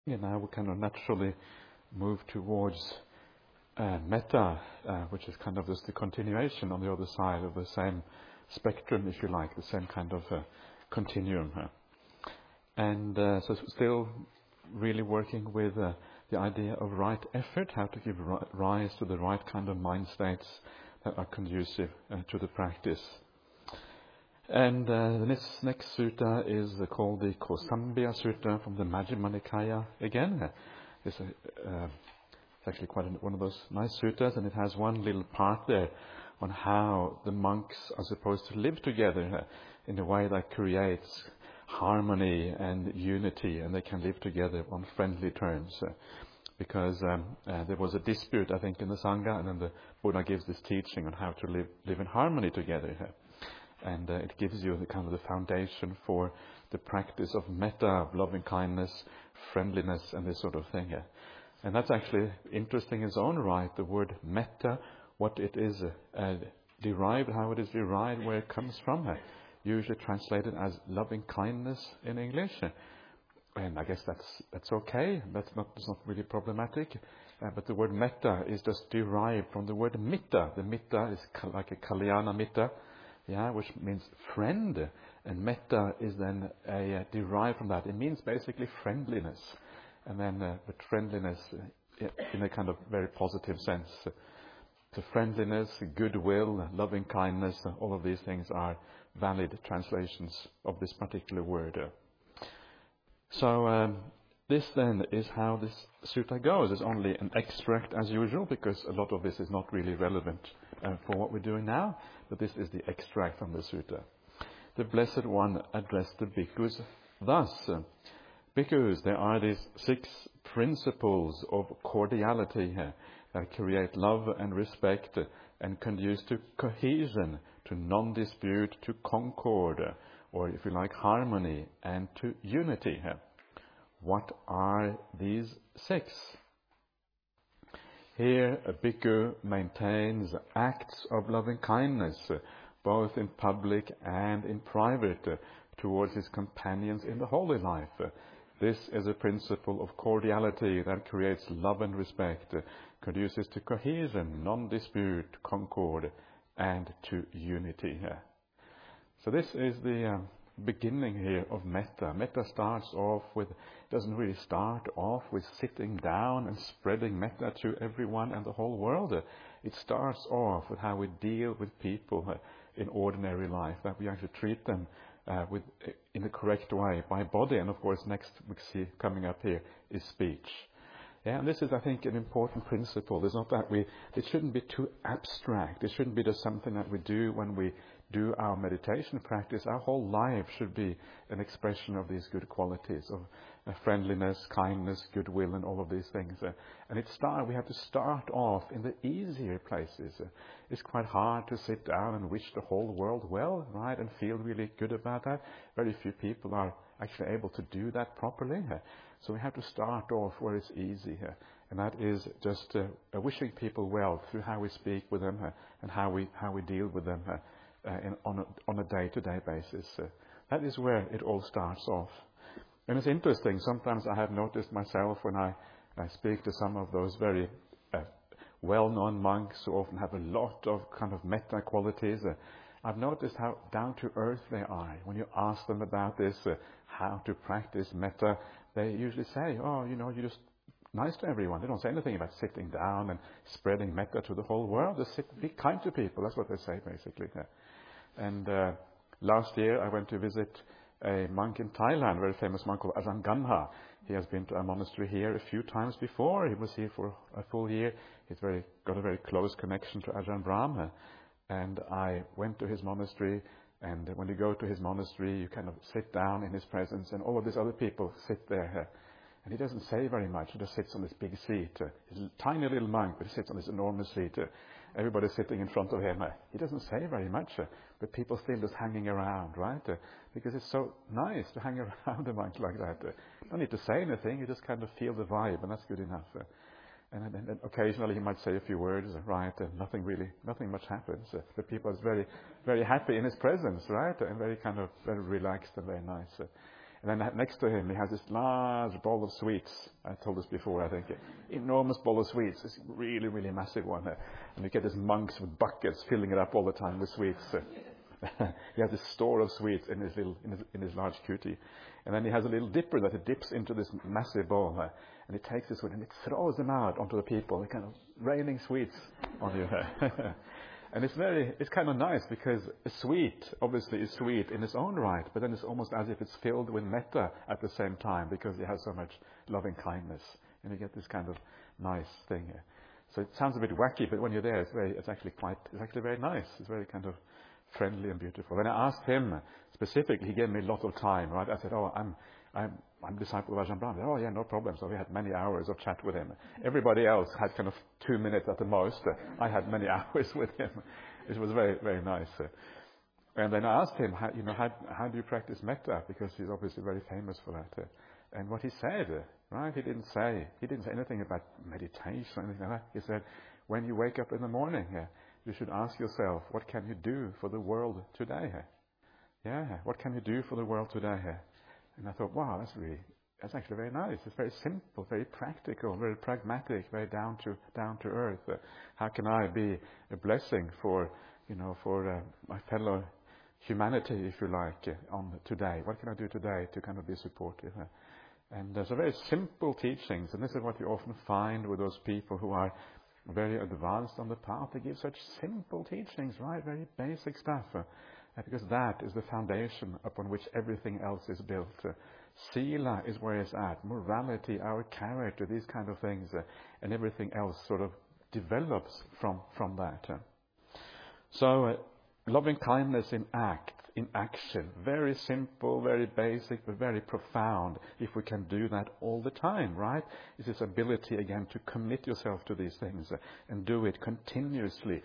And now we kind of naturally move towards metta, which is kind of just the continuation on the other side of the same spectrum, if you like, the same kind of continuum. And so still really working with the idea of right effort, how to give rise to the right kind of mind states that are conducive to the practice. And the next sutta is called the Kosambhya Sutta from the Majjhima Nikaya again. It's actually quite one of those nice suttas, and it has one little part there on how the monks are supposed to live together in a way that creates harmony and unity, and they can live together on friendly terms. Because there was a dispute, I think, in the Sangha, and then the Buddha gives this teaching on how to live in harmony together. And it gives you the kind of the foundation for the practice of metta, of loving kindness, friendliness, and this sort of thing. And that's actually interesting in its own right. The word metta, what it is derived, how it is derived, where it comes from. Usually translated as loving kindness in English. And I guess that's okay. That's not really problematic. But the word metta is just derived from the word mitta. The mitta is like a kalyana mitta. Which means friend, and metta is then derived from that. It means basically friendliness, and then but friendliness in a kind of very positive sense. So friendliness, goodwill, loving kindness, all of these things are valid translations of this particular word. So this then is how this sutta goes. It's only an extract as usual, because a lot of this is not really relevant for what we're doing now, but this is the extract from the sutta. The Blessed One addressed the bhikkhus thus. Bhikkhus, there are these 6 principles of cordiality that create love and respect and conduce to cohesion, to non-dispute, to concord, or if you like, harmony, and to unity. What are these 6? Here, a bhikkhu maintains acts of loving kindness, both in public and in private, towards his companions in the holy life. This is a principle of cordiality that creates love and respect, conduces to cohesion, non-dispute, concord, and to unity. So this is the beginning here of metta. Metta starts off with, doesn't really start off with sitting down and spreading metta to everyone and the whole world. It starts off with how we deal with people in ordinary life, that we actually treat them in the correct way by body. And of course, next we see coming up here is speech. And this is, I think, an important principle. It's not that it shouldn't be too abstract. It shouldn't be just something that we do when we do our meditation practice. Our whole life should be an expression of these good qualities of friendliness, kindness, goodwill, and all of these things. And we have to start off in the easier places. It's quite hard to sit down and wish the whole world well, right, and feel really good about that. Very few people are actually able to do that properly. So we have to start off where it's easy, and that is just wishing people well through how we speak with them and how we deal with them on a day-to-day basis. That is where it all starts off. And it's interesting, sometimes I have noticed myself when I speak to some of those very well-known monks who often have a lot of kind of metta qualities, I've noticed how down-to-earth they are. When you ask them about this, how to practice metta, they usually say, you're just nice to everyone. They don't say anything about sitting down and spreading metta to the whole world. Just be kind to people. That's what they say, basically. And last year I went to visit a monk in Thailand, a very famous monk called Ajahn Ganha. He has been to our monastery here a few times before. He was here for a full year. He's got a very close connection to Ajahn Brahm. And I went to his monastery, and when you go to his monastery, you kind of sit down in his presence, and all of these other people sit there. And he doesn't say very much. He just sits on this big seat. He's a tiny little monk, but he sits on this enormous seat. Everybody's sitting in front of him. He doesn't say very much, but people still just hanging around, right? Because it's so nice to hang around a monk like that. You don't need to say anything. You just kind of feel the vibe, and that's good enough. And then occasionally he might say a few words, right? And nothing much happens. But people are very, very happy in his presence, right? And very relaxed and very nice. And then next to him, he has this large bowl of sweets. I told this before, I think. Enormous bowl of sweets. This really, really massive one. And you get these monks with buckets filling it up all the time with sweets. He has this store of sweets in his large cutie. And then he has a little dipper that he dips into this massive bowl. And he takes this one and he throws them out onto the people. They're kind of raining sweets on you. And it's kind of nice because a sweet, obviously, is sweet in its own right, but then it's almost as if it's filled with metta at the same time because it has so much loving kindness. And you get this kind of nice thing here. So it sounds a bit wacky, but when you're there, it's actually very nice. It's very kind of friendly and beautiful. When I asked him specifically, he gave me a lot of time, right? I said, "Oh, I'm a disciple of Ajahn Brahm." "Oh, yeah, no problem." So we had many hours of chat with him. Everybody else had kind of 2 minutes at the most. I had many hours with him. It was very, very nice. And then I asked him, how do you practice metta? Because he's obviously very famous for that. And what he said, right? He didn't say anything about meditation or anything like that. He said, when you wake up in the morning, you should ask yourself, what can you do for the world today? Yeah, what can you do for the world today? And I thought, wow, that's actually very nice. It's very simple, very practical, very pragmatic, very down to earth. How can I be a blessing for my fellow humanity, if you like, on today? What can I do today to kind of be supportive? And there's very simple teachings, and this is what you often find with those people who are very advanced on the path. They give such simple teachings, right? Very basic stuff. Because that is the foundation upon which everything else is built. Sila is where it's at. Morality, our character, these kind of things, and everything else sort of develops from that. So, loving kindness in action. Very simple, very basic, but very profound. If we can do that all the time, right? It's this ability, again, to commit yourself to these things and do it continuously.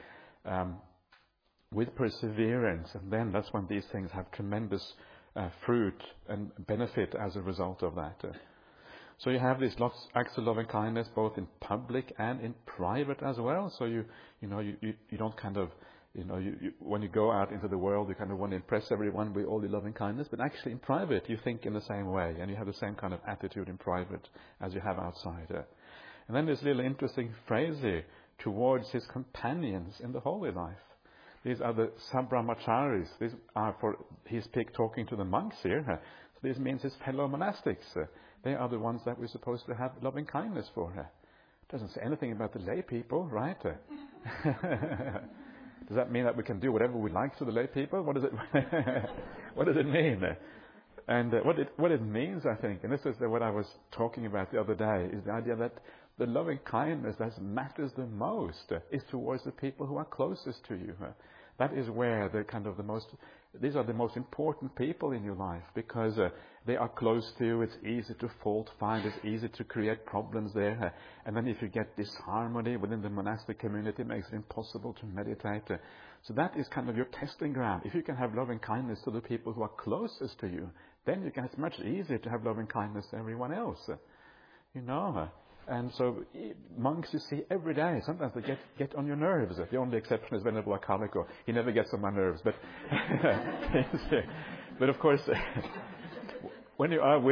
With perseverance, and then that's when these things have tremendous fruit and benefit as a result of that. So you have these lots acts of loving kindness both in public and in private as well. So you don't kind of when you go out into the world, you kind of want to impress everyone with all your loving kindness, but actually in private you think in the same way, and you have the same kind of attitude in private as you have outside. And then this little interesting phrase here, towards his companions in the holy life. These are the Sabrahmacharis. These are he's talking to the monks here. So this means his fellow monastics. They are the ones that we're supposed to have loving kindness for. It doesn't say anything about the lay people, right? Does that mean that we can do whatever we like to the lay people? What does it mean? And what it means, I think, and this is what I was talking about the other day, is the idea that the loving kindness that matters the most is towards the people who are closest to you. That is where these are the most important people in your life, because they are close to you. It's easy to fault find. It's easy to create problems there. And then if you get disharmony within the monastic community, it makes it impossible to meditate. So that is kind of your testing ground. If you can have loving kindness to the people who are closest to you, then it's much easier to have loving kindness to everyone else. And so monks you see every day, sometimes they get on your nerves. The only exception is Venerable Akaliko. He never gets on my nerves. But but of course, when you are with...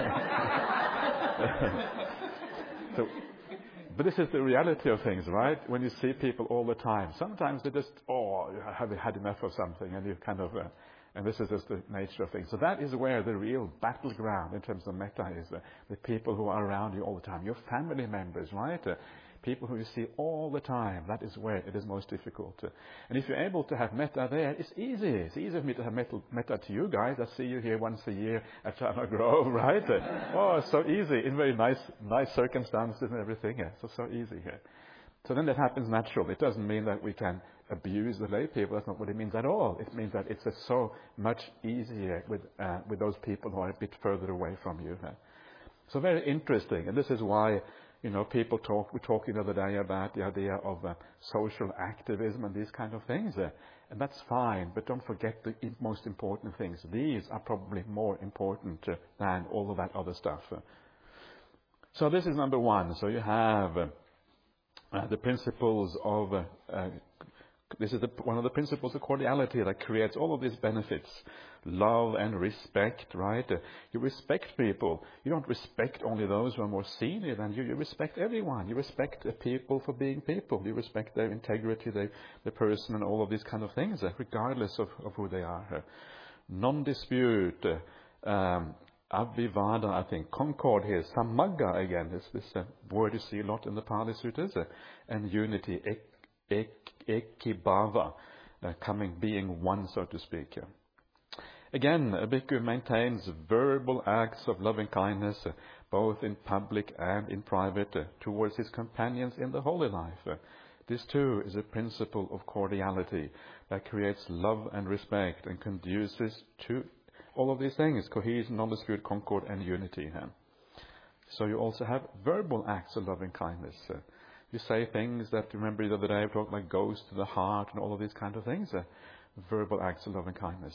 But this is the reality of things, right? When you see people all the time, sometimes they just, you have had enough of something, and you kind of... and this is just the nature of things. So that is where the real battleground in terms of metta is. The people who are around you all the time. Your family members, right? People who you see all the time. That is where it is most difficult. And if you're able to have metta there, it's easy. It's easy for me to have metta to you guys. I see you here once a year at Chalma Grove, right? It's so easy. In very nice circumstances and everything. So easy here. So then that happens naturally. It doesn't mean that we can abuse the lay people. That's not what it means at all. It means that it's so much easier with those people who are a bit further away from you. So very interesting. And this is why, people we're talking the other day about the idea of social activism and these kind of things. And that's fine, but don't forget the most important things. These are probably more important than all of that other stuff. So this is number one. So you have the principles of This is one of the principles of cordiality that creates all of these benefits. Love and respect, right? You respect people. You don't respect only those who are more senior than you. You respect everyone. You respect people for being people. You respect their integrity, the person, and all of these kind of things, regardless of who they are. Non-dispute, avivada, I think, concord here, samagga again, is this word you see a lot in the Pali Sutras, and unity, ekibhava, being one, so to speak. Again, a bhikkhu maintains verbal acts of loving kindness, both in public and in private, towards his companions in the holy life. This too is a principle of cordiality that creates love and respect and conduces to all of these things: cohesion, non-dispute, concord, and unity. So you also have verbal acts of loving kindness. You say things that, remember the other day I talked like goes to the heart and all of these kind of things. Verbal acts of loving kindness.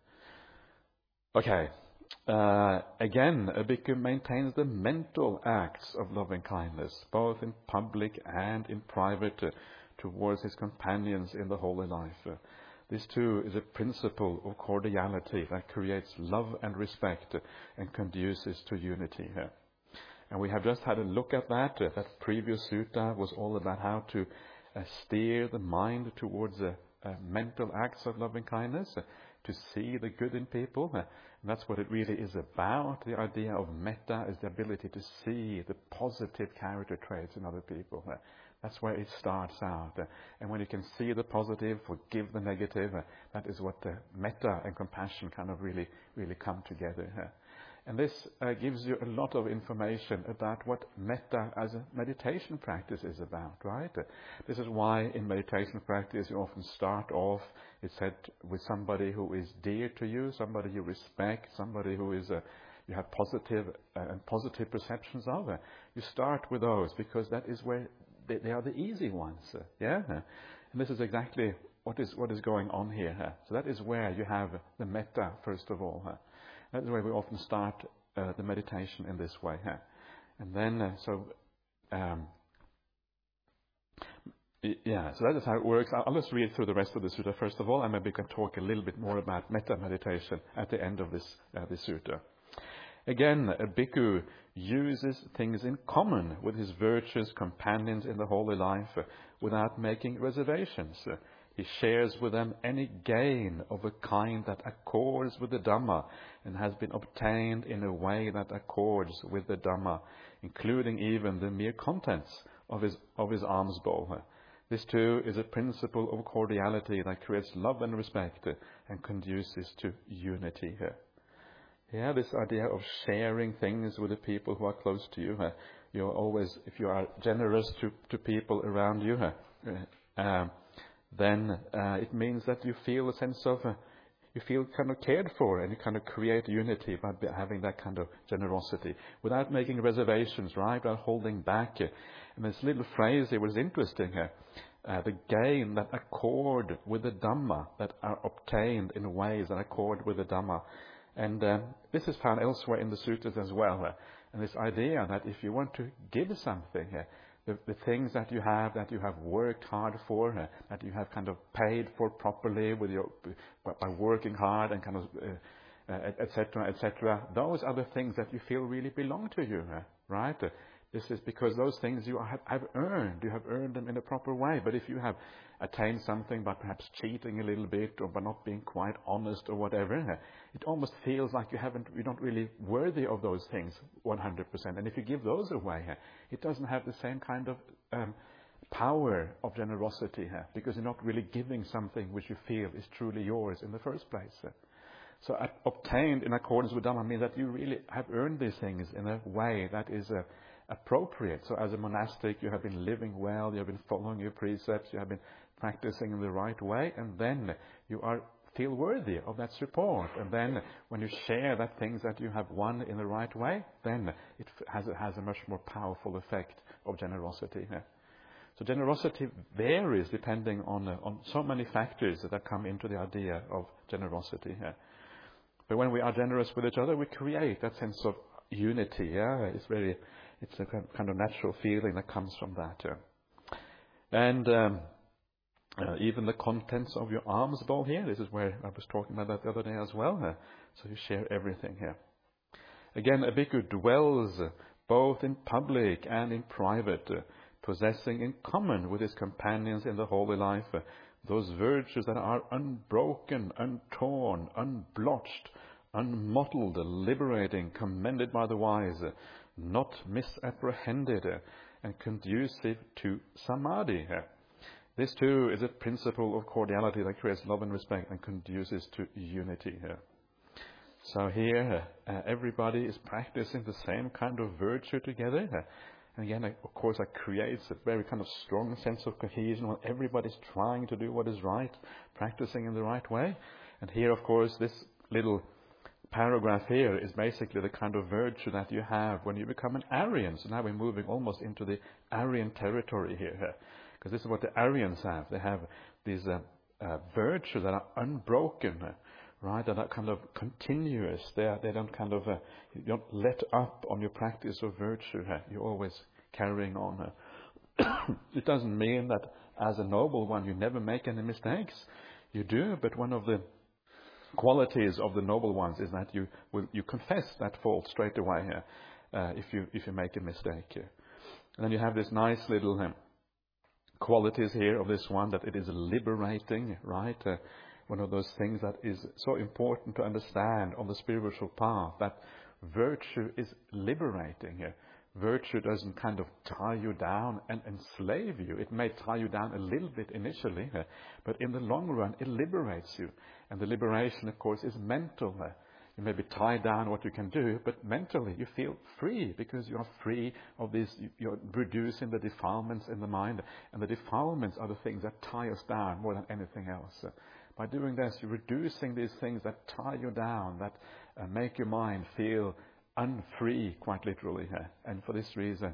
Okay. Again, a bhikkhu maintains the mental acts of loving kindness, both in public and in private, towards his companions in the holy life. This too is a principle of cordiality that creates love and respect and conduces to unity. And we have just had a look at that. That previous sutta was all about how to steer the mind towards mental acts of loving kindness, to see the good in people. And that's what it really is about. The idea of metta is the ability to see the positive character traits in other people. That's where it starts out. And when you can see the positive, forgive the negative, that is what the metta and compassion kind of really come together. And this gives you a lot of information about what metta as a meditation practice is about, right? This is why in meditation practice you often start off, it's said, with somebody who is dear to you, somebody you respect, somebody who is you have positive perceptions of. You start with those because that is where they are the easy ones. Yeah? And this is exactly what is going on here. So that is where you have the metta, first of all. That's the way we often start the meditation in this way. And then, so that is how it works. I'll just read through the rest of the sutta first of all, and maybe we can talk a little bit more about metta meditation at the end of this sutta. Again, a bhikkhu uses things in common with his virtuous companions in the holy life without making reservations. He shares with them any gain of a kind that accords with the Dhamma and has been obtained in a way that accords with the Dhamma, including even the mere contents of his alms bowl. This too is a principle of cordiality that creates love and respect and conduces to unity. Yeah, this idea of sharing things with the people who are close to you. You're always, if you are generous to people around you, then it means that you feel a sense of, you feel kind of cared for, and you kind of create unity by having that kind of generosity, without making reservations, right, without holding back. And this little phrase here was interesting. The gain that accord with the Dhamma, that are obtained in ways that accord with the Dhamma. And this is found elsewhere in the sutras as well. And this idea that if you want to give something, the things that you have worked hard for, that you have kind of paid for properly by working hard and kind of etc. Those are the things that you feel really belong to you, right? This is because those things you have earned. You have earned them in a proper way. But if you have attained something by perhaps cheating a little bit or by not being quite honest or whatever, it almost feels like you're not really worthy of those things 100%. And if you give those away, it doesn't have the same kind of power of generosity because you're not really giving something which you feel is truly yours in the first place. So obtained in accordance with Dhamma means that you really have earned these things in a way that is appropriate. So as a monastic, you have been living well, you have been following your precepts, you have been practicing in the right way, and then you feel worthy of that support. And then when you share that things that you have won in the right way, then it has a much more powerful effect of generosity. So generosity varies depending on so many factors that come into the idea of generosity. But when we are generous with each other, we create that sense of unity. It's a kind of natural feeling that comes from that. And Even the contents of your alms bowl here. This is where I was talking about that the other day as well. So you share everything here. Again, a bhikkhu dwells both in public and in private, possessing in common with his companions in the holy life those virtues that are unbroken, untorn, unblotched, unmottled, liberating, commended by the wise, not misapprehended, and conducive to samadhi. This too is a principle of cordiality that creates love and respect and conduces to unity. So here, everybody is practicing the same kind of virtue together. And again, of course, that creates a very kind of strong sense of cohesion when everybody's trying to do what is right, practicing in the right way. And here, of course, this little paragraph here is basically the kind of virtue that you have when you become an Aryan. So now we're moving almost into the Aryan territory here. Because this is what the Aryans have. They have these virtues that are unbroken, right? That are kind of continuous. They don't kind of, you don't let up on your practice of virtue. You're always carrying on. It doesn't mean that as a noble one you never make any mistakes. You do, but one of the qualities of the noble ones is that you confess that fault straight away if you make a mistake. And then you have this nice little qualities here of this one, that it is liberating, right? One of those things that is so important to understand on the spiritual path, that virtue is liberating. Virtue doesn't kind of tie you down and enslave you. It may tie you down a little bit initially, but in the long run it liberates you. And the liberation, of course, is mental. You may be tied down what you can do, but mentally you feel free because you are free of this. You're reducing the defilements in the mind, and the defilements are the things that tie us down more than anything else. By doing this, you're reducing these things that tie you down, that make your mind feel unfree, quite literally. And for this reason,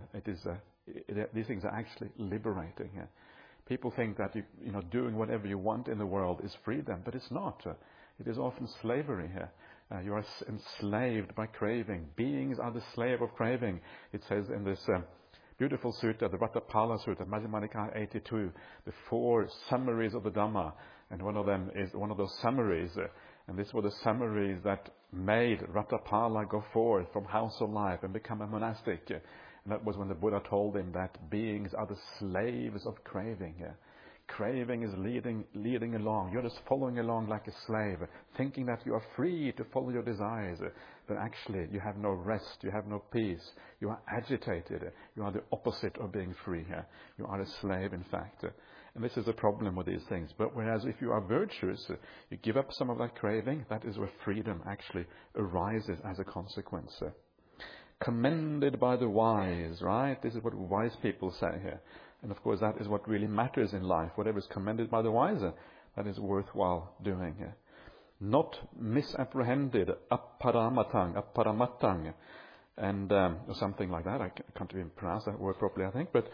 these things are actually liberating. People think that doing whatever you want in the world is freedom, but it's not. It is often slavery here. You are enslaved by craving. Beings are the slave of craving. It says in this beautiful sutta, the Ratapala Sutta, Majjhima Nikaya 82, the 4 summaries of the Dhamma. And one of them is one of those summaries. And these were the summaries that made Ratapala go forth from house of life and become a monastic. And that was when the Buddha told him that beings are the slaves of craving. Craving is leading along. You're just following along like a slave, thinking that you are free to follow your desires. But actually, you have no rest, you have no peace. You are agitated. You are the opposite of being free here. You are a slave, in fact. And this is a problem with these things. But whereas if you are virtuous, you give up some of that craving, that is where freedom actually arises as a consequence. Commended by the wise, right? This is what wise people say here. And of course, that is what really matters in life. Whatever is commended by the wise, that is worthwhile doing. Not misapprehended, apparamatang, and or something like that. I can't even pronounce that word properly, I think. But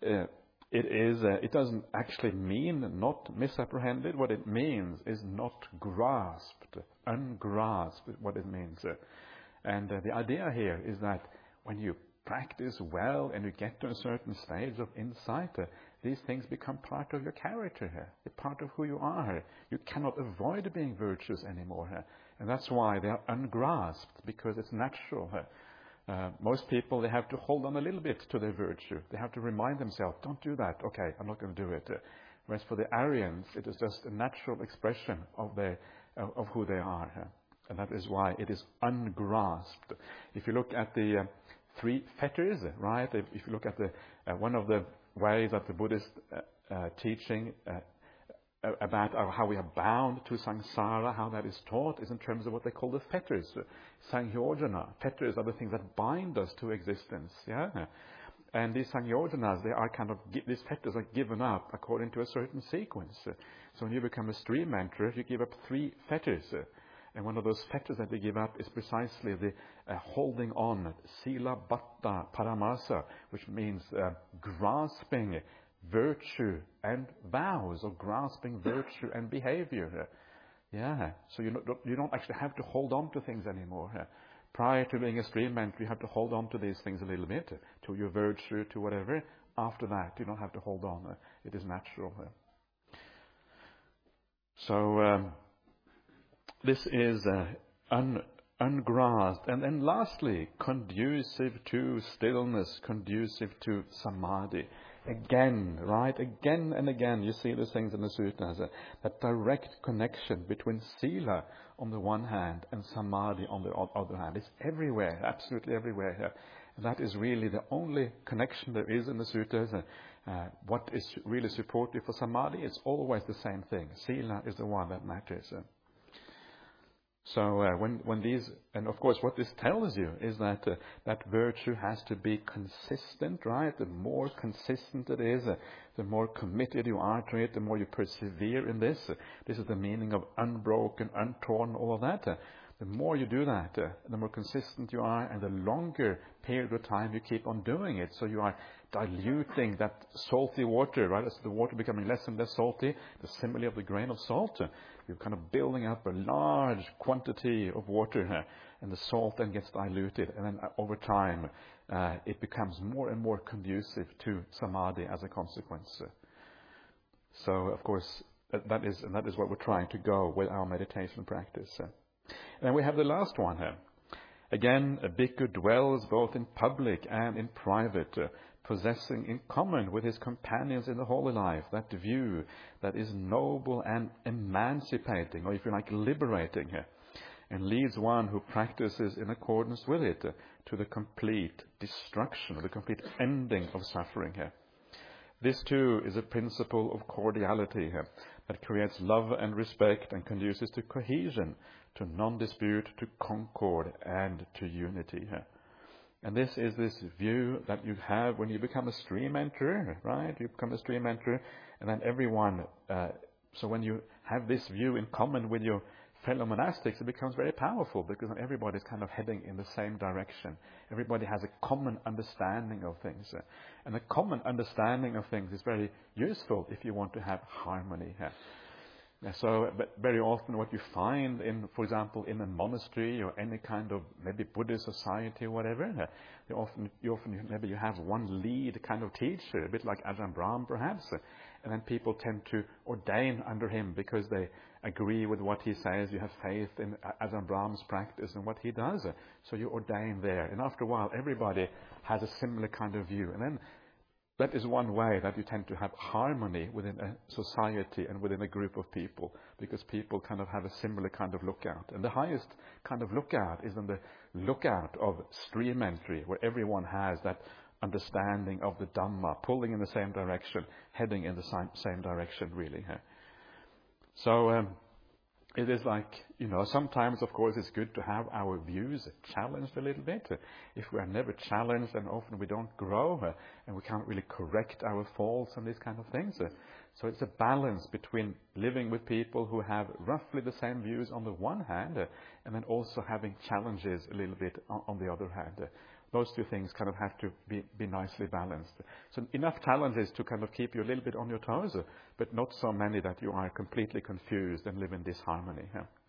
it doesn't actually mean not misapprehended. What it means is not grasped, ungrasped, what it means. And the idea here is that when you practice well and you get to a certain stage of insight, these things become part of your character here. They're part of who you are. You cannot avoid being virtuous anymore. And that's why they are ungrasped, because it's natural. Most people, they have to hold on a little bit to their virtue. They have to remind themselves, don't do that. Okay, I'm not going to do it. Whereas for the Aryans, it is just a natural expression of who they are. And that is why it is ungrasped. If you look at the 3 fetters, right? If you look at the one of the ways that the Buddhist teaching about how we are bound to samsara, how that is taught, is in terms of what they call the fetters. Sangyojana. Fetters are the things that bind us to existence. Yeah. And these sangyojanas, these fetters are given up according to a certain sequence. So when you become a stream enterer, you give up 3 fetters. And one of those fetters that we give up is precisely the holding on, sila batta paramasa, which means grasping virtue and vows, or grasping virtue and behavior. Yeah, so you don't actually have to hold on to things anymore. Prior to being a stream mentor, you have to hold on to these things a little bit, to your virtue, to whatever. After that, you don't have to hold on. It is natural. So this is ungrasped. And then lastly, conducive to stillness, conducive to samadhi. Again, right? Again and again, you see these things in the sutras. That direct connection between sila on the one hand and samadhi on the other hand. It's everywhere, absolutely everywhere here. And that is really the only connection there is in the sutras. What is really supportive for samadhi is always the same thing. Sila is the one that matters. So when these, and of course what this tells you is that that virtue has to be consistent, right? The more consistent it is, the more committed you are to it, the more you persevere in this. This is the meaning of unbroken, untorn, all of that. The more you do that, the more consistent you are, and the longer period of time you keep on doing it. So you are diluting that salty water, right? As the water becoming less and less salty, the simile of the grain of salt. You're kind of building up a large quantity of water here, and the salt then gets diluted, and then over time it becomes more and more conducive to samadhi as a consequence. So, of course, that is what we're trying to go with our meditation practice. And then we have the last one here. Again, a bhikkhu dwells both in public and in private, possessing in common with his companions in the holy life that view that is noble and emancipating, or if you like, liberating, and leads one who practices in accordance with it to the complete destruction, or the complete ending of suffering here. This too is a principle of cordiality here that creates love and respect and conduces to cohesion, to non-dispute, to concord, and to unity here. And this is this view that you have when you become a stream enterer, right? You become a stream enterer, and then everyone, so when you have this view in common with your fellow monastics, it becomes very powerful because everybody's kind of heading in the same direction. Everybody has a common understanding of things. And a common understanding of things is very useful if you want to have harmony here. So, but very often what you find in, for example, in a monastery or any kind of maybe Buddhist society or whatever, you often maybe you have one lead kind of teacher, a bit like Ajahn Brahm perhaps, and then people tend to ordain under him because they agree with what he says. You have faith in Ajahn Brahm's practice and what he does, so you ordain there. And after a while, everybody has a similar kind of view, and then that is one way that you tend to have harmony within a society and within a group of people, because people kind of have a similar kind of lookout. And the highest kind of lookout is in the lookout of stream entry, where everyone has that understanding of the Dhamma, pulling in the same direction, heading in the same direction, really. So it is like, sometimes, of course, it's good to have our views challenged a little bit. If we are never challenged, then often we don't grow, and we can't really correct our faults and these kind of things. So it's a balance between living with people who have roughly the same views on the one hand, and then also having challenges a little bit on the other hand. Those two things kind of have to be nicely balanced. So enough challenges to kind of keep you a little bit on your toes, but not so many that you are completely confused and live in disharmony.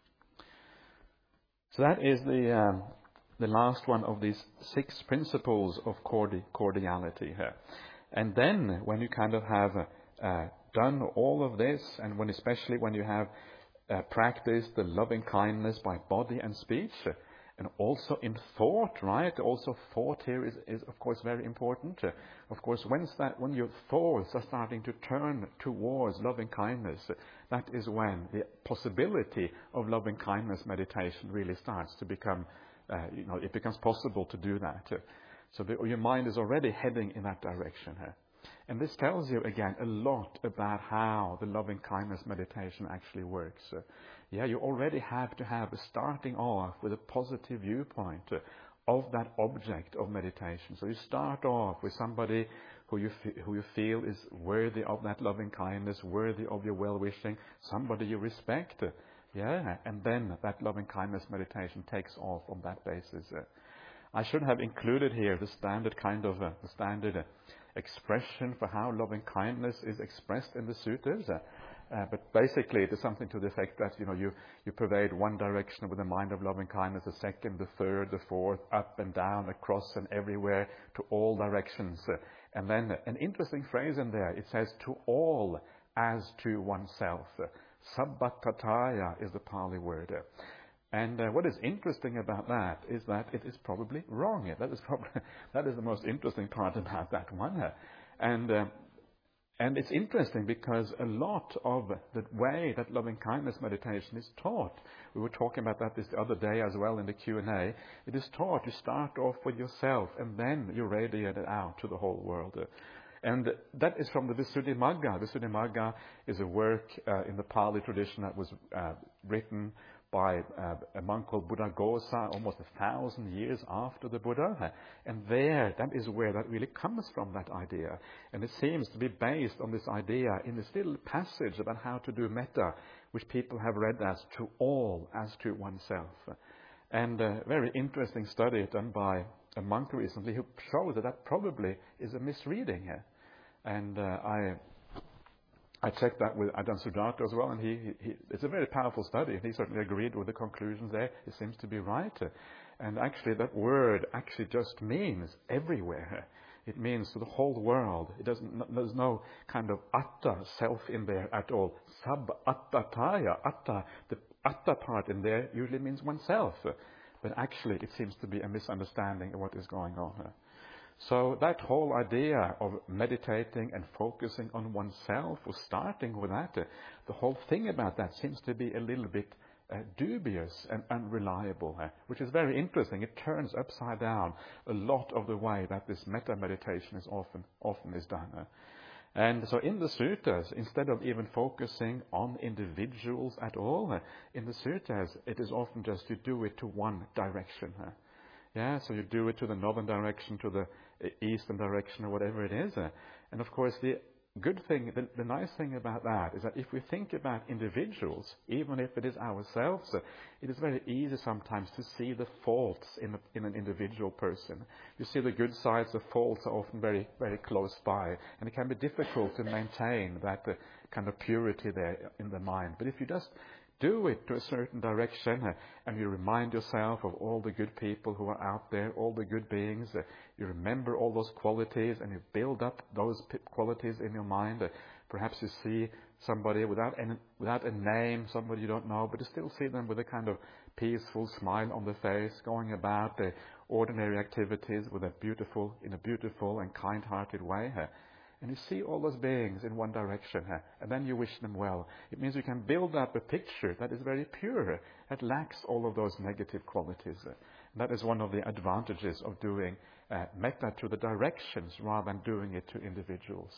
So that is the last one of these 6 principles of cordiality here. And then when you kind of have done all of this, and especially when you have practiced the loving kindness by body and speech, and also in thought, right? Also thought here is of course very important. Of course, when your thoughts are starting to turn towards loving kindness, that is when the possibility of loving kindness meditation really starts to become, it becomes possible to do that. So your mind is already heading in that direction here. And this tells you, again, a lot about how the loving kindness meditation actually works. You already have to have a starting off with a positive viewpoint of that object of meditation. So you start off with somebody who you feel is worthy of that loving kindness, worthy of your well-wishing, somebody you respect. And then that loving kindness meditation takes off on that basis. I should have included here the standard expression for how loving kindness is expressed in the sutras. But basically, it is something to the effect that you pervade one direction with a mind of loving kindness, the second, the third, the fourth, up and down, across and everywhere, to all directions. And then an interesting phrase in there, it says, to all as to oneself. Sabbatataya is the Pali word. And what is interesting about that is that it is probably wrong. That is the most interesting part about that one. And it's interesting because a lot of the way that loving kindness meditation is taught, we were talking about that this other day as well in the Q&A, it is taught you start off with yourself and then you radiate it out to the whole world. And that is from the Visuddhimagga. Visuddhimagga is a work in the Pali tradition that was written by a monk called Buddhaghosa almost 1,000 years after the Buddha. And that is where that really comes from, that idea. And it seems to be based on this idea in this little passage about how to do metta, which people have read as to all, as to oneself. And a very interesting study done by a monk recently who shows that probably is a misreading here. And I checked that with Ajahn Sujato as well, and it's a very powerful study, and he certainly agreed with the conclusions there. It seems to be right. And actually that word actually just means everywhere. It means to the whole world. There's no kind of atta, self in there at all. Sab-attataya, atta, the atta part in there usually means oneself. But actually it seems to be a misunderstanding of what is going on here. So that whole idea of meditating and focusing on oneself, or starting with that, the whole thing about that seems to be a little bit dubious and unreliable, which is very interesting. It turns upside down a lot of the way that this metta meditation is often is done. And so in the suttas, instead of even focusing on individuals at all, in the suttas it is often just you do it to one direction. Yeah, so you do it to the northern direction, to the eastern direction, or whatever it is. And of course, the good thing, the nice thing about that is that if we think about individuals, even if it is ourselves, it is very easy sometimes to see the faults in an individual person. You see the good sides, the faults are often very, very close by, and it can be difficult to maintain that kind of purity there in the mind. But if you just do it to a certain direction, and you remind yourself of all the good people who are out there, all the good beings. You remember all those qualities, and you build up those qualities in your mind. Perhaps you see somebody without a name, somebody you don't know, but you still see them with a kind of peaceful smile on the face, going about their ordinary activities in a beautiful and kind-hearted way. And you see all those beings in one direction, and then you wish them well. It means you can build up a picture that is very pure, that lacks all of those negative qualities. And that is one of the advantages of doing metta to the directions rather than doing it to individuals.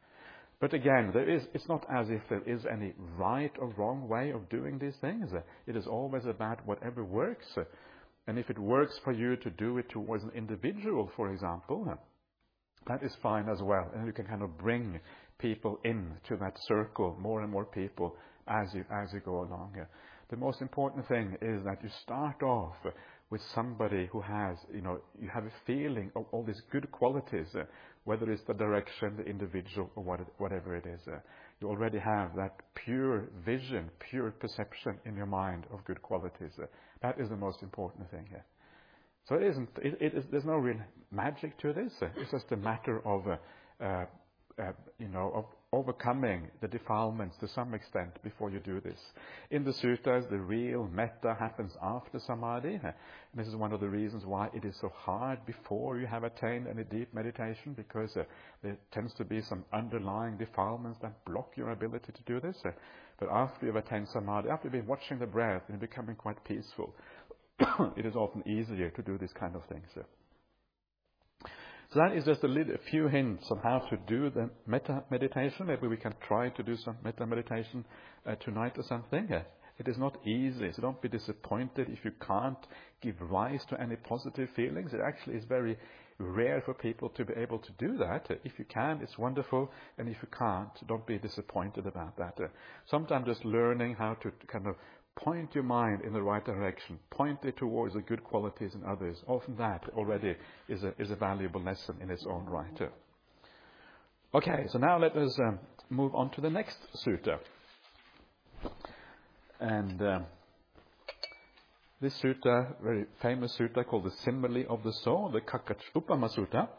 But again, it's not as if there is any right or wrong way of doing these things. It is always about whatever works. And if it works for you to do it towards an individual, for example, that is fine as well, and you can kind of bring people into that circle, more and more people, as you go along. The most important thing is that you start off with somebody who has, you have a feeling of all these good qualities, whether it's the direction, the individual, or whatever it is. You already have that pure vision, pure perception in your mind of good qualities. That is the most important thing here. So there's no real magic to this. It's just a matter of, of overcoming the defilements to some extent before you do this. In the suttas, the real metta happens after samadhi. And this is one of the reasons why it is so hard before you have attained any deep meditation, because there tends to be some underlying defilements that block your ability to do this. But after you've attained samadhi, after you've been watching the breath and becoming quite peaceful, it is often easier to do this kind of things. So that is just a few hints on how to do the metta meditation. Maybe we can try to do some metta meditation tonight or something. It is not easy, so don't be disappointed if you can't give rise to any positive feelings. It actually is very rare for people to be able to do that. If you can, it's wonderful, and if you can't, don't be disappointed about that. Sometimes just learning how to kind of point your mind in the right direction, point it towards the good qualities in others. Often that already is a valuable lesson in its own right. Okay, so now let us move on to the next sutta. And this sutta, very famous sutta called the Simile of the Saw, the Kakachupama Sutta.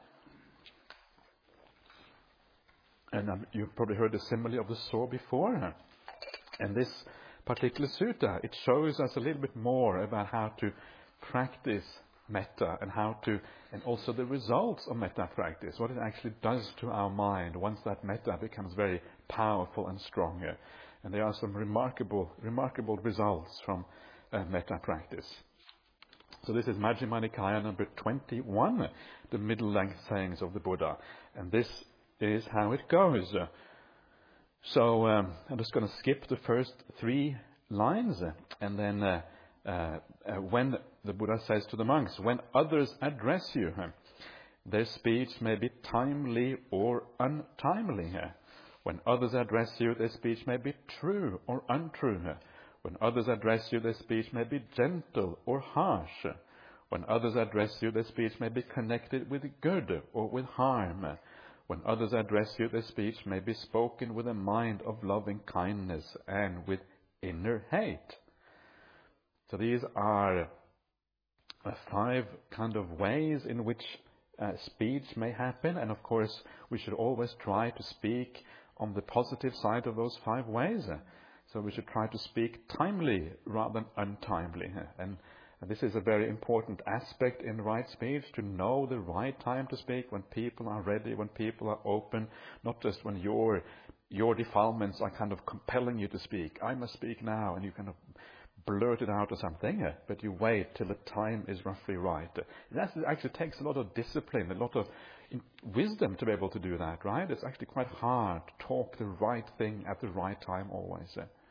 And you've probably heard the Simile of the Saw before. And this particular sutta, it shows us a little bit more about how to practice metta and also the results of metta practice, what it actually does to our mind once that metta becomes very powerful and strong. And there are some remarkable results from metta practice. So this is Majjhima Nikaya number 21, the middle-length sayings of the Buddha. And this is how it goes. So I'm just going to skip the first 3 lines, and then when the Buddha says to the monks, when others address you, their speech may be timely or untimely. When others address you, their speech may be true or untrue. When others address you, their speech may be gentle or harsh. When others address you, their speech may be connected with good or with harm. When others address you, their speech may be spoken with a mind of loving kindness and with inner hate. So these are 5 kind of ways in which speech may happen. And of course, we should always try to speak on the positive side of those 5 ways. So we should try to speak timely rather than untimely. And this is a very important aspect in right speech, to know the right time to speak, when people are ready, when people are open, not just when your defilements are kind of compelling you to speak. I must speak now, and you kind of blurt it out or something, but you wait till the time is roughly right. That actually takes a lot of discipline, a lot of wisdom to be able to do that, right? It's actually quite hard to talk the right thing at the right time always.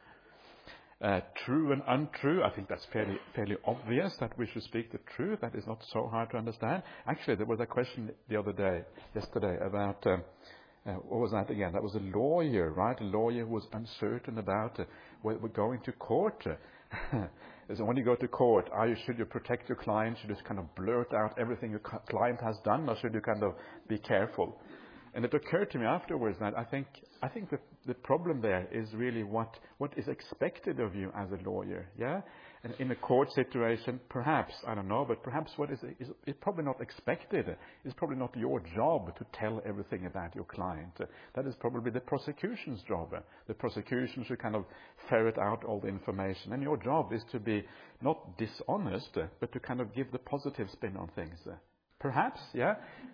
True and untrue, I think that's fairly obvious that we should speak the truth. That is not so hard to understand. Actually, there was a question yesterday, about what was that again? That was a lawyer, right? A lawyer who was uncertain about whether we're going to court. So when you go to court, should you protect your client? Should you just kind of blurt out everything your client has done, or should you kind of be careful? And it occurred to me afterwards that I think the problem there is really what is expected of you as a lawyer, yeah? And in a court situation, perhaps, I don't know, but perhaps what is probably not expected. It's probably not your job to tell everything about your client. That is probably the prosecution's job. The prosecution should kind of ferret out all the information. And your job is to be not dishonest, but to kind of give the positive spin on things. Perhaps, yeah?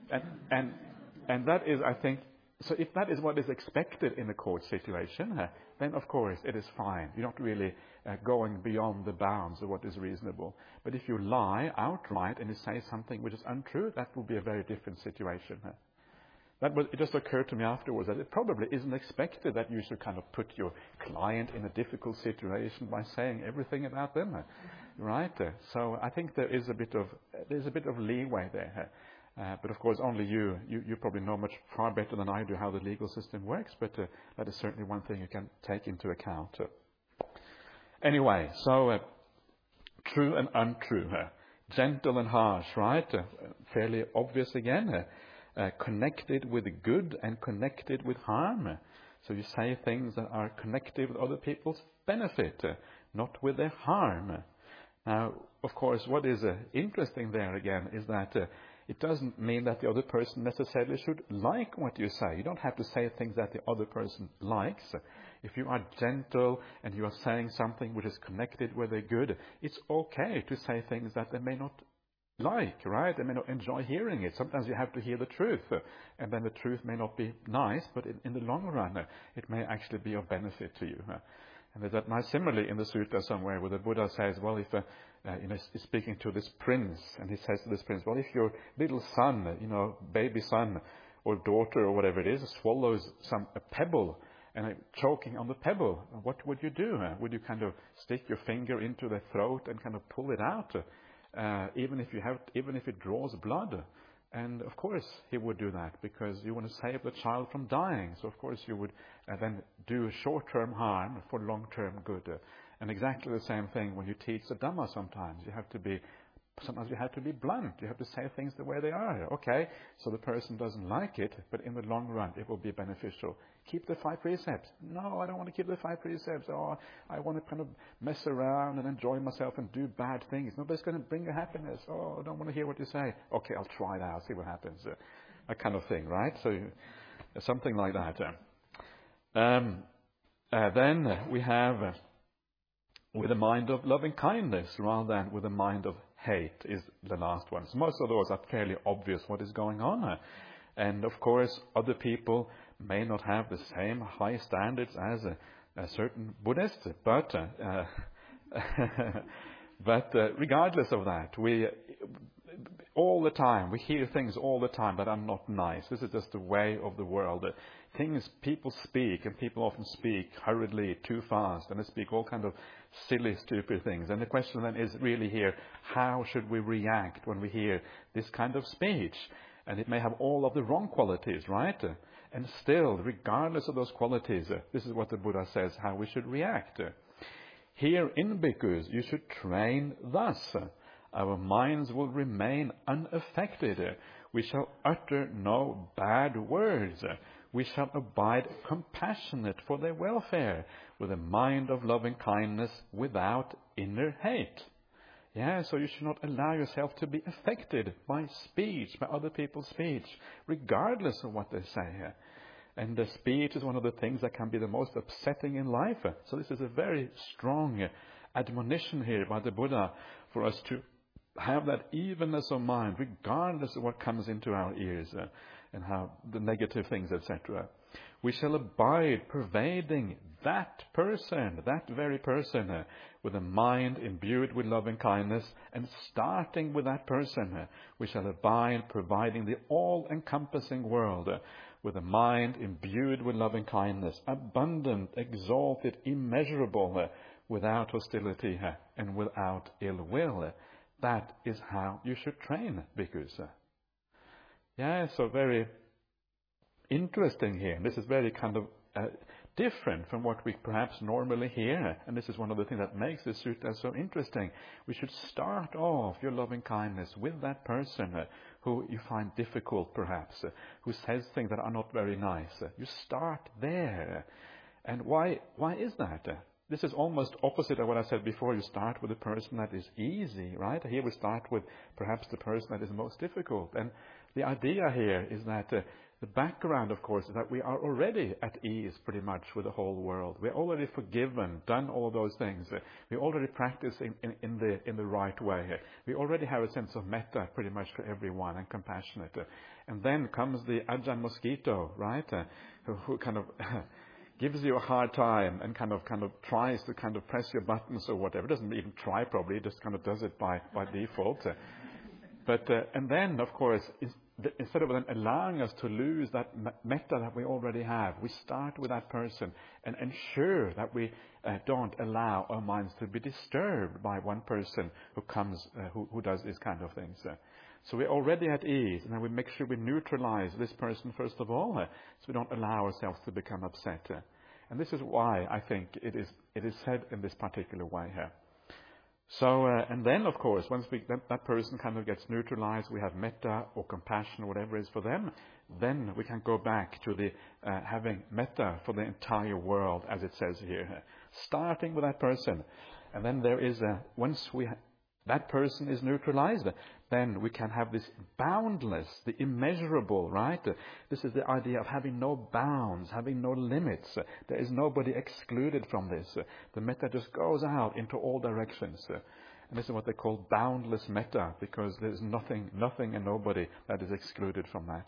And that is, I think, so if that is what is expected in a court situation, then of course it is fine. You're not really going beyond the bounds of what is reasonable. But if you lie outright and you say something which is untrue, that will be a very different situation. It just occurred to me afterwards that it probably isn't expected that you should kind of put your client in a difficult situation by saying everything about them, right? So I think there's a bit of leeway there. But of course, only you probably know much far better than I do how the legal system works, but that is certainly one thing you can take into account. Anyway, so true and untrue, gentle and harsh, right? Fairly obvious again. Connected with good and connected with harm. So you say things that are connected with other people's benefit, not with their harm. Now, of course, what is interesting there again is that it doesn't mean that the other person necessarily should like what you say. You don't have to say things that the other person likes. If you are gentle and you are saying something which is connected with their good, it's okay to say things that they may not like, right? They may not enjoy hearing it. Sometimes you have to hear the truth, and then the truth may not be nice, but in the long run, it may actually be of benefit to you. And there's that nice simile in the sutta somewhere where the Buddha says, well, if he's speaking to this prince, and he says to this prince, well, if your little son, baby son or daughter or whatever it is, swallows a pebble and choking on the pebble, what would you do? Would you kind of stick your finger into the throat and kind of pull it out, even if it draws blood? And of course he would do that because you want to save the child from dying. So of course you would then do short-term harm for long-term good. And exactly the same thing when you teach the Dhamma sometimes. Sometimes you have to be blunt. You have to say things the way they are. Okay, so the person doesn't like it, but in the long run it will be beneficial. Keep the 5 precepts. No, I don't want to keep the 5 precepts. Oh, I want to kind of mess around and enjoy myself and do bad things. Nobody's going to bring you happiness. Oh, I don't want to hear what you say. Okay, I'll try it out, see what happens. That kind of thing, right? So something like that. Then we have with a mind of loving kindness rather than with a mind of hate is the last one. So most of those are fairly obvious what is going on. And of course, other people may not have the same high standards as a certain Buddhist, but regardless of that, we all the time we hear things all the time that are not nice. This is just the way of the world. Things people speak, and people often speak hurriedly, too fast, and they speak all kind of silly, stupid things. And the question then is really here: how should we react when we hear this kind of speech? And it may have all of the wrong qualities, right? And still, regardless of those qualities, this is what the Buddha says how we should react. Here in bhikkhus, you should train thus. Our minds will remain unaffected. We shall utter no bad words. We shall abide compassionate for their welfare, with a mind of loving kindness without inner hate. Yeah, so you should not allow yourself to be affected by speech, by other people's speech, regardless of what they say. And the speech is one of the things that can be the most upsetting in life. So this is a very strong admonition here by the Buddha for us to have that evenness of mind, regardless of what comes into our ears and how the negative things, etc. We shall abide pervading that person, that very person, with a mind imbued with loving kindness, and starting with that person, we shall abide providing the all-encompassing world with a mind imbued with loving kindness, abundant, exalted, immeasurable, without hostility and without ill will. That is how you should train bhikkhus. Yeah, so very interesting here. This is very kind of different from what we perhaps normally hear. And this is one of the things that makes this sutta so interesting. We should start off your loving kindness with that person who you find difficult perhaps, who says things that are not very nice. You start there. And why is that? This is almost opposite of what I said before. You start with the person that is easy, right? Here we start with perhaps the person that is most difficult. And the idea here is that the background, of course, is that we are already at ease pretty much with the whole world. We're already forgiven, done all those things. We already practice in the right way. We already have a sense of metta pretty much for everyone and compassionate. And then comes the Ajahn mosquito, right? Who kind of gives you a hard time and kind of tries to kind of press your buttons or whatever. Doesn't even try probably, just kind of does it by default. But and then, of course, instead of then allowing us to lose that metta that we already have, we start with that person and ensure that we don't allow our minds to be disturbed by one person who comes, who does these kind of things. So we're already at ease, and then we make sure we neutralize this person first of all, so we don't allow ourselves to become upset. And this is why I think it is said in this particular way here. So, and then, of course, once that person kind of gets neutralized, we have metta or compassion or whatever it is for them, then we can go back to the having metta for the entire world, as it says here, starting with that person. And then there is, once that person is neutralized, then we can have this boundless, the immeasurable, right? This is the idea of having no bounds, having no limits. There is nobody excluded from this. The metta just goes out into all directions. And this is what they call boundless metta, because there's nothing and nobody that is excluded from that.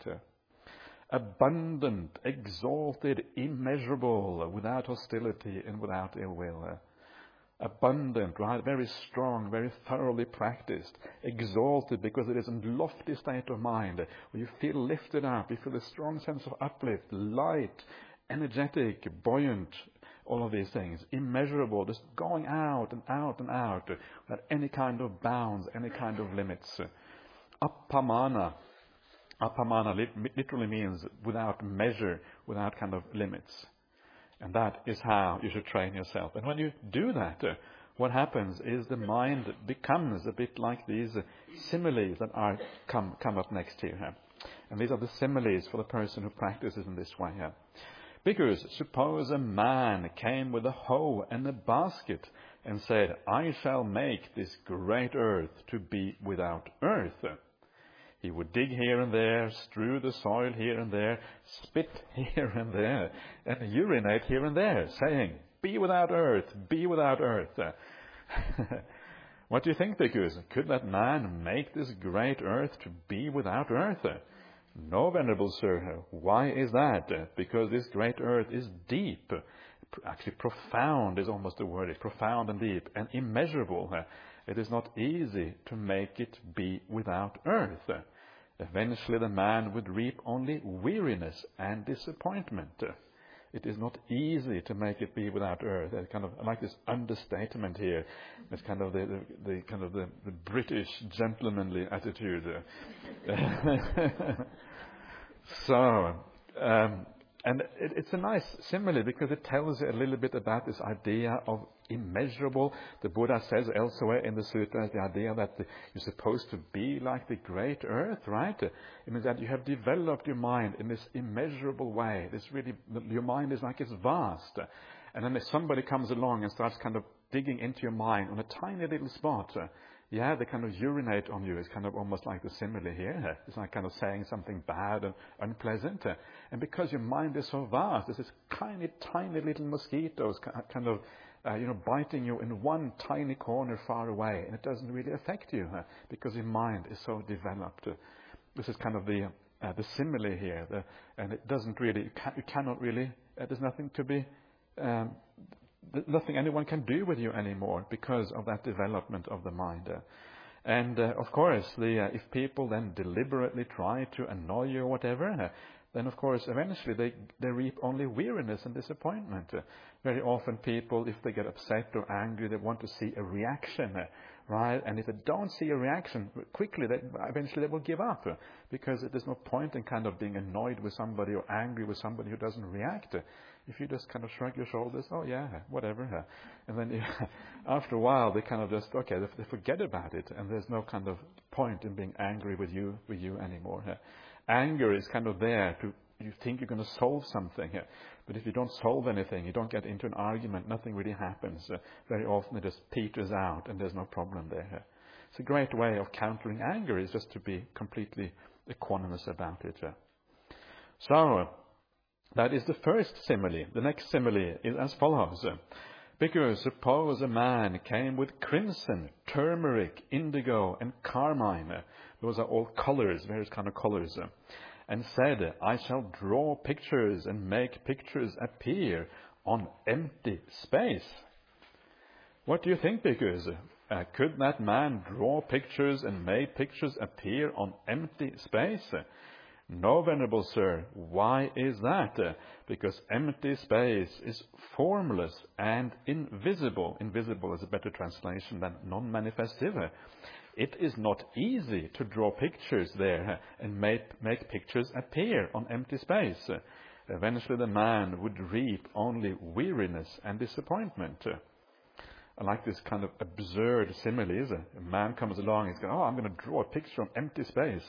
Abundant, exalted, immeasurable, without hostility and without ill will. Abundant, right? Very strong, very thoroughly practiced. Exalted, because it is a lofty state of mind where you feel lifted up, you feel a strong sense of uplift, light, energetic, buoyant, all of these things. Immeasurable, just going out and out and out without any kind of bounds, any kind of limits. Appamana. Appamana literally means without measure, without kind of limits. And that is how you should train yourself. And when you do that, what happens is the mind becomes a bit like these similes that are come up next here. And these are the similes for the person who practices in this way here. Because suppose a man came with a hoe and a basket and said, I shall make this great earth to be without earth. He would dig here and there, strew the soil here and there, spit here and there, and urinate here and there, saying, "Be without earth, be without earth." What do you think, Bhikkhus? Could that man make this great earth to be without earth? No, Venerable Sir. Why is that? Because this great earth is deep. Actually, profound is almost the word. It's profound and deep and immeasurable. It is not easy to make it be without earth. Eventually, the man would reap only weariness and disappointment. It is not easy to make it be without earth. I like this understatement here. It's kind of the British gentlemanly attitude. And it's a nice simile because it tells you a little bit about this idea of immeasurable. The Buddha says elsewhere in the sutras the idea that you're supposed to be like the great earth, right? It means that you have developed your mind in this immeasurable way. Your mind is like it's vast. And then if somebody comes along and starts kind of digging into your mind on a tiny little spot, they kind of urinate on you. It's kind of almost like the simile here. It's like kind of saying something bad and unpleasant. And because your mind is so vast, there's this tiny, tiny little mosquitoes kind of, biting you in one tiny corner far away. And it doesn't really affect you because your mind is so developed. This is kind of the simile here. And it doesn't really, you cannot really, there's nothing to be, nothing anyone can do with you anymore because of that development of the mind. And of course, if people then deliberately try to annoy you or whatever, then of course eventually they reap only weariness and disappointment. Very often people, if they get upset or angry, they want to see a reaction, right? And if they don't see a reaction quickly, eventually they will give up because there's no point in kind of being annoyed with somebody or angry with somebody who doesn't react. If you just kind of shrug your shoulders, oh yeah, whatever. And then after a while, they kind of just, they forget about it. And there's no kind of point in being angry with you anymore. Anger is kind of there you think you're going to solve something. But if you don't solve anything, you don't get into an argument, nothing really happens. Very often it just peters out and there's no problem there. It's a great way of countering anger is just to be completely equanimous about it. So, that is the first simile. The next simile is as follows. Because suppose a man came with crimson, turmeric, indigo, and carmine. Those are all colors, various kind of colors. And said, I shall draw pictures and make pictures appear on empty space. What do you think, Bhikkhus? Could that man draw pictures and make pictures appear on empty space? No, Venerable Sir. Why is that? Because empty space is formless and invisible. Invisible is a better translation than non-manifestive. It is not easy to draw pictures there and make pictures appear on empty space. Eventually the man would reap only weariness and disappointment. I like this kind of absurd simile. A man comes along and he's going, I'm going to draw a picture on empty space.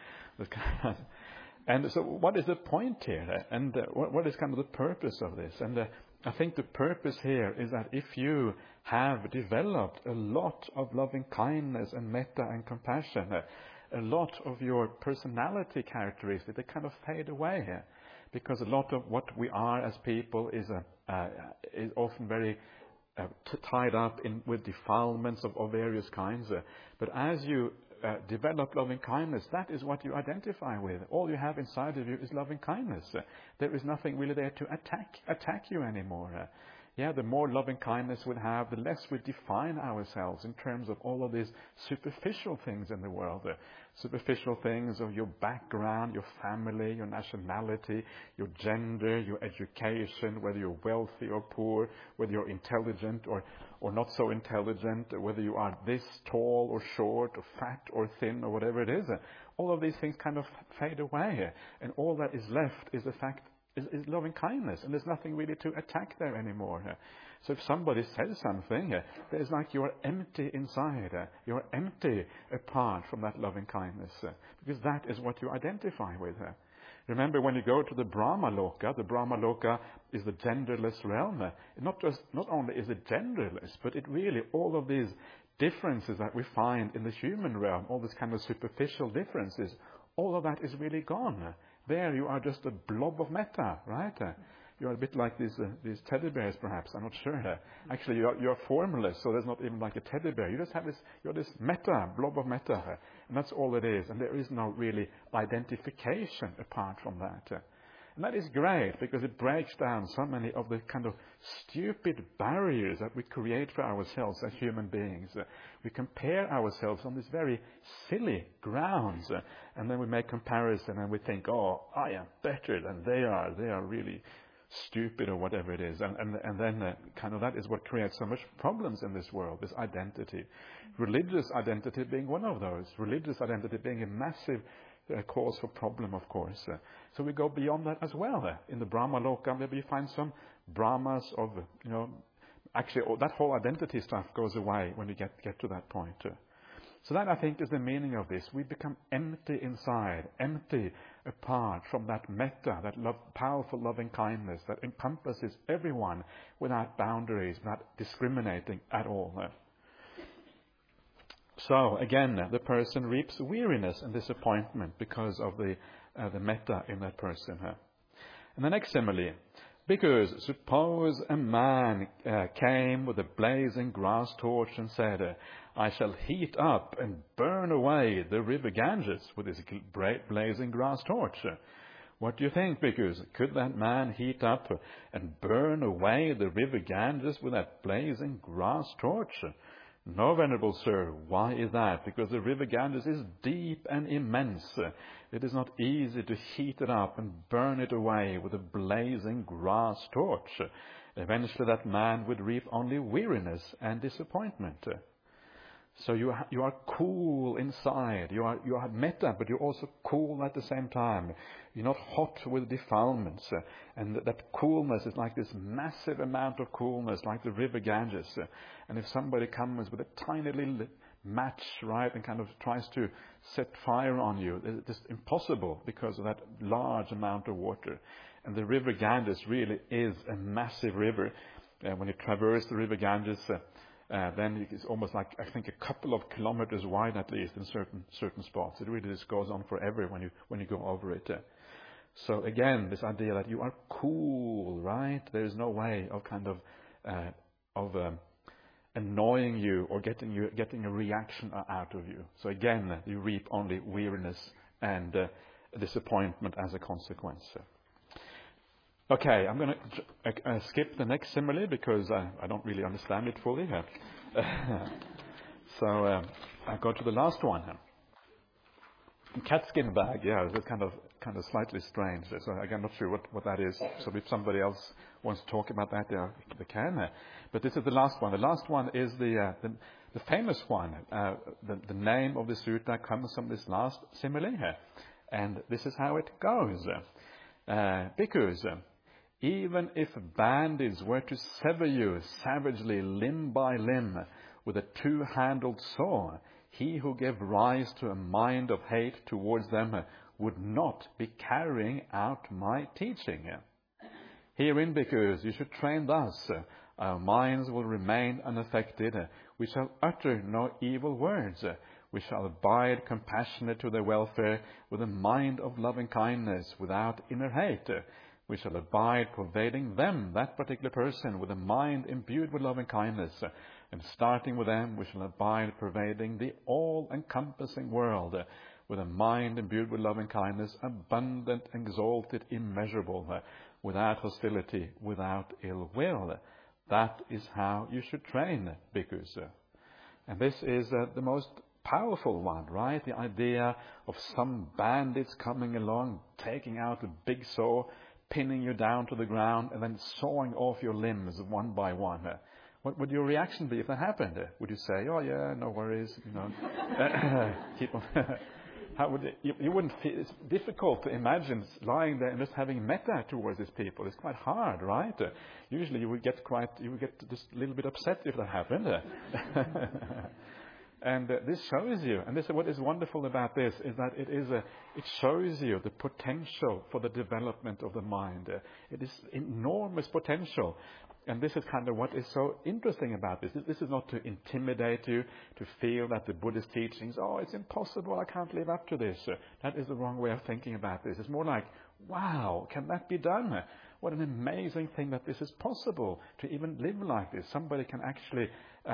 And so what is the point here? And what is kind of the purpose of this? And I think the purpose here is that if you have developed a lot of loving kindness and metta and compassion, a lot of your personality characteristics, they kind of fade away here. Because a lot of what we are as people is often very tied up with defilements of various kinds. But as you develop loving kindness, that is what you identify with. All you have inside of you is loving kindness. There is nothing really there to attack you anymore. The more loving kindness we have, the less we define ourselves in terms of all of these superficial things in the world. Superficial things of your background, your family, your nationality, your gender, your education, whether you're wealthy or poor, whether you're intelligent or not so intelligent, whether you are this tall or short or fat or thin or whatever it is. All of these things kind of fade away. And all that is left is the fact is loving kindness, and there's nothing really to attack there anymore. So if somebody says something, there's like you are empty inside. You are empty apart from that loving kindness, because that is what you identify with. Remember, when you go to the Brahma Loka is the genderless realm. Not only is it genderless, but it really, all of these differences that we find in the human realm, all these kind of superficial differences, all of that is really gone. There you are just a blob of metta, right? You are a bit like these teddy bears, perhaps. I'm not sure. Actually, you are formless, so there's not even like a teddy bear. You just have you're this metta, blob of metta, and that's all it is. And there is no really identification apart from that. And that is great because it breaks down so many of the kind of stupid barriers that we create for ourselves as human beings. We compare ourselves on these very silly grounds, and then we make comparison and we think, oh, I am better than they are. They are really stupid or whatever it is. And then kind of that is what creates so much problems in this world, this identity. Religious identity being one of those. Religious identity being a massive cause for problem, of course. So we go beyond that as well. In the Brahma Loka, maybe you find some Brahmas of, actually that whole identity stuff goes away when you get to that point. So that, I think, is the meaning of this. We become empty inside, empty apart from that metta, that powerful loving kindness that encompasses everyone without boundaries, without discriminating at all. So, again, the person reaps weariness and disappointment because of the metta in that person. And the next simile, because suppose a man came with a blazing grass torch and said, I shall heat up and burn away the river Ganges with his blazing grass torch. What do you think, Bhikkhus? Could that man heat up and burn away the river Ganges with that blazing grass torch? No, Venerable Sir. Why is that? Because the river Ganges is deep and immense. It is not easy to heat it up and burn it away with a blazing grass torch. Eventually that man would reap only weariness and disappointment. So you are cool inside. You are metta, but you're also cool at the same time. You're not hot with defilements. And that coolness is like this massive amount of coolness, like the river Ganges. And if somebody comes with a tiny little match, right, and kind of tries to set fire on you, it's just impossible because of that large amount of water. And the river Ganges really is a massive river. When you traverse the river Ganges, then it's almost like, I think, a couple of kilometers wide at least in certain spots. It really just goes on forever when you go over it. So again, this idea that you are cool, right? There is no way of kind of annoying you or getting a reaction out of you. So again, you reap only weariness and disappointment as a consequence. Okay, I'm going to skip the next simile because I don't really understand it fully here. So I go to the last one here. Catskin bag, yeah, it's kind of slightly strange. So I'm not sure what that is. So if somebody else wants to talk about that, they can. But this is the last one. The last one is the famous one. The name of the sutta comes from this last simile here, and this is how it goes. Because even if bandits were to sever you savagely limb by limb with a two-handled saw, he who gave rise to a mind of hate towards them would not be carrying out my teaching. Herein, because you should train thus, our minds will remain unaffected. We shall utter no evil words. We shall abide compassionate to their welfare with a mind of loving kindness without inner hate. We shall abide pervading them, that particular person, with a mind imbued with loving kindness. And starting with them, we shall abide pervading the all-encompassing world with a mind imbued with loving kindness, abundant, exalted, immeasurable, without hostility, without ill will. That is how you should train, bhikkhus. And this is the most powerful one, right? The idea of some bandits coming along, taking out a big saw, pinning you down to the ground, and then sawing off your limbs one by one. What would your reaction be if that happened? Would you say, "Oh yeah, no worries," keep on? How would you wouldn't feel? It's difficult to imagine lying there and just having metta towards these people. It's quite hard, right? Usually you would get just a little bit upset if that happened. And this shows you, and this is what is wonderful about this, is that it shows you the potential for the development of the mind. It is enormous potential. And this is kind of what is so interesting about this. This is not to intimidate you, to feel that the Buddhist teachings, it's impossible, I can't live up to this. That is the wrong way of thinking about this. It's more like, wow, can that be done? What an amazing thing that this is possible, to even live like this. Somebody can actually,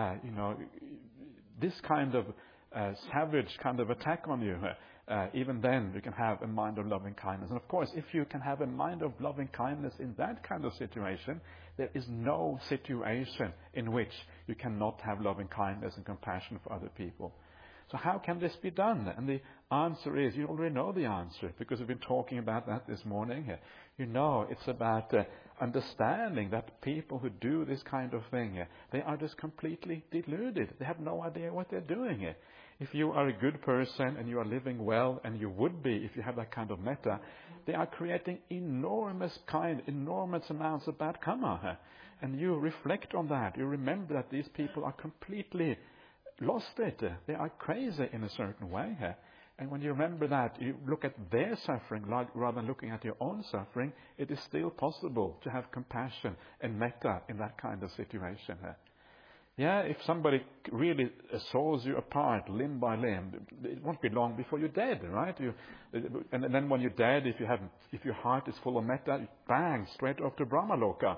this kind of savage kind of attack on you, even then you can have a mind of loving kindness. And of course, if you can have a mind of loving kindness in that kind of situation, there is no situation in which you cannot have loving kindness and compassion for other people. So how can this be done? And the answer is, you already know the answer, because we've been talking about that this morning. You know, it's about understanding that people who do this kind of thing, they are just completely deluded. They have no idea what they're doing. If you are a good person and you are living well, and you would be if you have that kind of metta, they are creating enormous amounts of bad karma. And you reflect on that. You remember that these people are completely lost it. They are crazy in a certain way. And when you remember that, you look at their suffering rather than looking at your own suffering, it is still possible to have compassion and metta in that kind of situation. Yeah, if somebody really saws you apart limb by limb, it won't be long before you're dead, right? And then when you're dead, if your heart is full of metta, bang, straight off to Brahmaloka.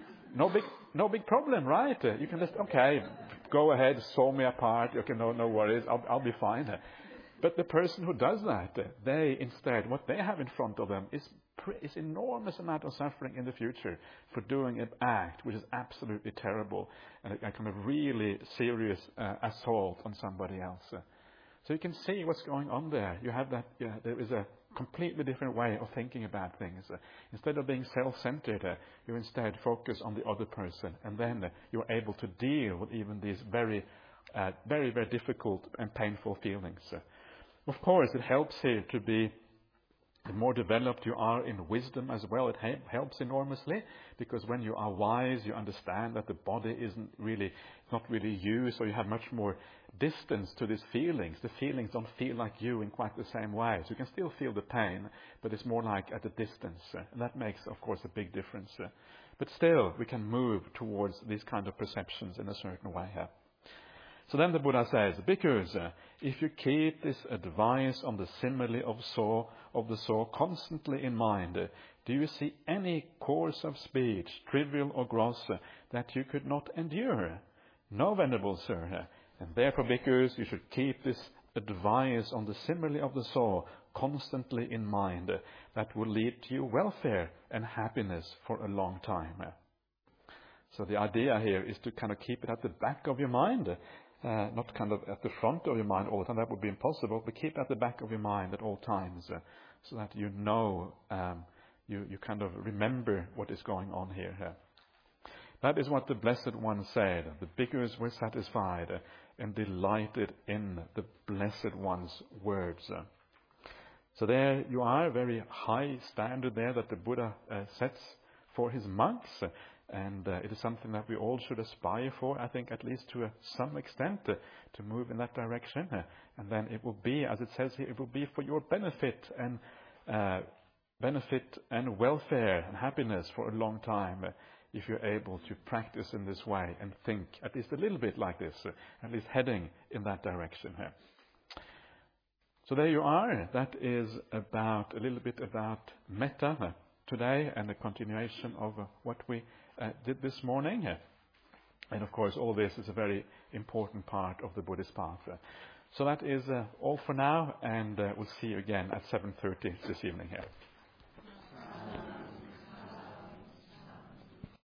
No big problem, right? You can just, go ahead, saw me apart. Okay, no worries, I'll be fine. But the person who does that, they instead, what they have in front of them is enormous amount of suffering in the future for doing an act which is absolutely terrible and a kind of really serious assault on somebody else. So you can see what's going on there. You have that. There is a completely different way of thinking about things. Instead of being self-centered, you instead focus on the other person, and then you're able to deal with even these very, very difficult and painful feelings. Of course, it helps here to be, the more developed you are in wisdom as well, it helps enormously, because when you are wise, you understand that the body isn't really, not really you, so you have much more distance to these feelings. The feelings don't feel like you in quite the same way. So you can still feel the pain, but it's more like at a distance. And that makes, of course, a big difference. But still, we can move towards these kind of perceptions in a certain way. So then the Buddha says, Bhikkhus, if you keep this advice on the simile of the saw constantly in mind, do you see any course of speech, trivial or gross, that you could not endure? No, Venerable Sir. And therefore, Bhikkhus, you should keep this advice on the simile of the saw constantly in mind. That will lead to you welfare and happiness for a long time. So the idea here is to kind of keep it at the back of your mind. Not kind of at the front of your mind all the time, that would be impossible, but keep at the back of your mind at all times, so that you know, you kind of remember what is going on here. That is what the Blessed One said. The bhikkhus were satisfied and delighted in the Blessed One's words. So there you are, a very high standard there that the Buddha sets for his monks. And it is something that we all should aspire for, I think, at least to some extent, to move in that direction. And then it will be, as it says here, it will be for your benefit and welfare and happiness for a long time, if you're able to practice in this way and think at least a little bit like this, at least heading in that direction here. So there you are. That is a little bit about metta today, and the continuation of what we did this morning. And of course, all this is a very important part of the Buddhist path. So that is all for now, and we'll see you again at 7:30 this evening here.